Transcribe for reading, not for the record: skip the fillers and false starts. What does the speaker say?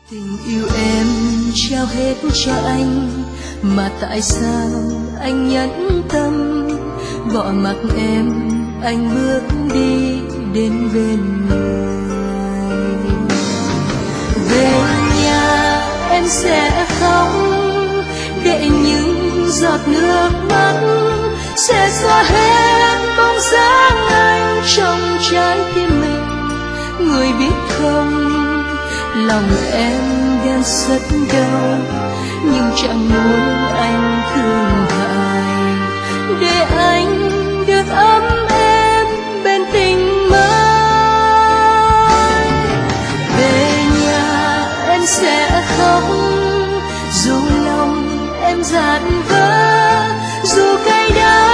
Tình yêu em trao hết cho anh, mà tại sao anh nhẫn tâm bỏ mặc em, anh bước đi đến bên người. Về nhà em sẽ khóc, để những giọt nước mắt sẽ xóa hết bóng dáng anh trong trái tim mình. Người biết không, lòng em ghen rất đau, nhưng chẳng muốn anh thương hại, để anh được ấm êm bên tình mới. Về nhà em sẽ khóc, dù lòng em dạn vỡ, dù cay đắng